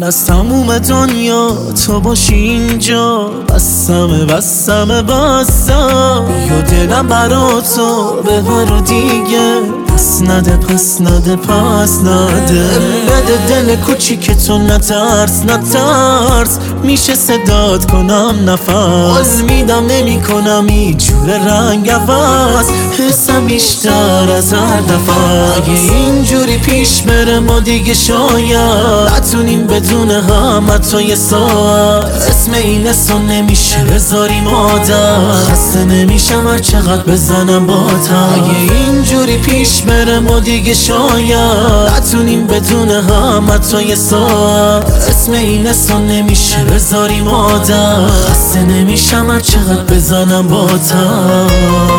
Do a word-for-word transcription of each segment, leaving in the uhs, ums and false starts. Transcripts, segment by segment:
از تموم دنیا تو باشی اینجا بسمه بسمه بسم یا دلم برا تو ببر دیگه پس نده پس نده پس نده بده دل کوچیک تو نترس نترس میشه صدات کنم نفس میدم نمی کنم اینجور رنگ عوض حسم بیشتر از هر دفعه اگه اینجوری پیش بره ما دیگه شاید نتونیم بدون هم حتی یه ساعت اسم این اسم نمیشه بذاریم عادت خسته نمیشم هر چقدر بزنم با تا اگه اینجوری پیش بره ما دیگه شاید نتونیم بدون هم حتی یه ساعت اسم این اسم نمیشه بذاریم عادت خسته نمیشم هر چقدر بزنم با تا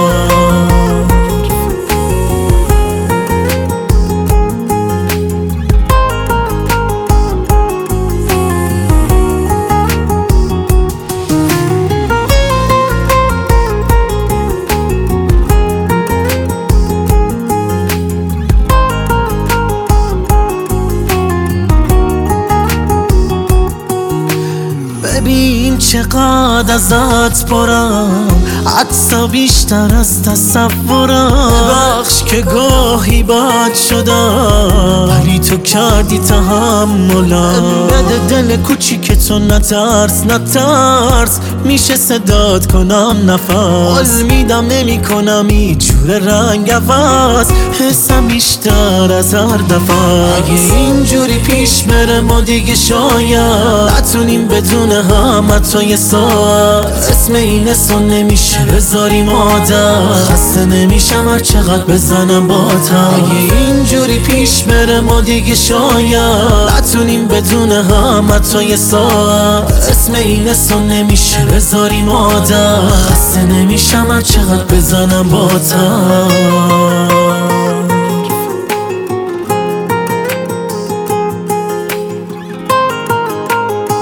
ببین چقدر ازت پرم عطسا بیشتر از تصورم بخش که گاهی بد شدم ولی تو کردی تحملم بده دل کوچیک تو نترس نترس میشه صدات کنم نفس میدم نمی کنم اینجور رنگ عوض حسم بیشتر از هر دفعه اگه اینجوری پیش بره ما دیگه شاید نتونیم بدون هم حتی یه ساعت اسم این اسم نمیشه بذاریم عادت خسته نمیشم هر چقدر بزنم با تا اگه اینجوری پیش بره ما دیگه شاید نتونیم بدون هم حتی یه ساعت اسم این اسم نمیشه بذاریم عادت خسته نمیشم هر چقدر بزنم با تا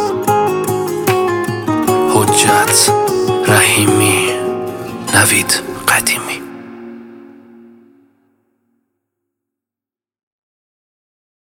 حجت رحیمی نوید